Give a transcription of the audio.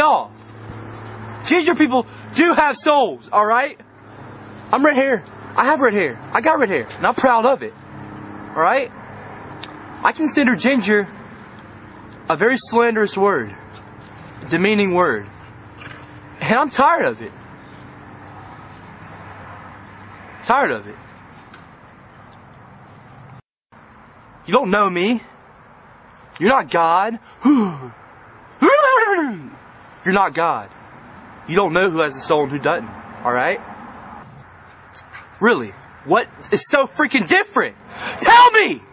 off. Ginger people do have souls, alright? I'm red hair. I have red hair. I got red hair. And I'm proud of it. Alright? I consider ginger a very slanderous word. A demeaning word. And I'm tired of it. Tired of it. You don't know me. You're not God. You're not God. You don't know who has a soul and who doesn't. Alright? Really? What is so freaking different? Tell me!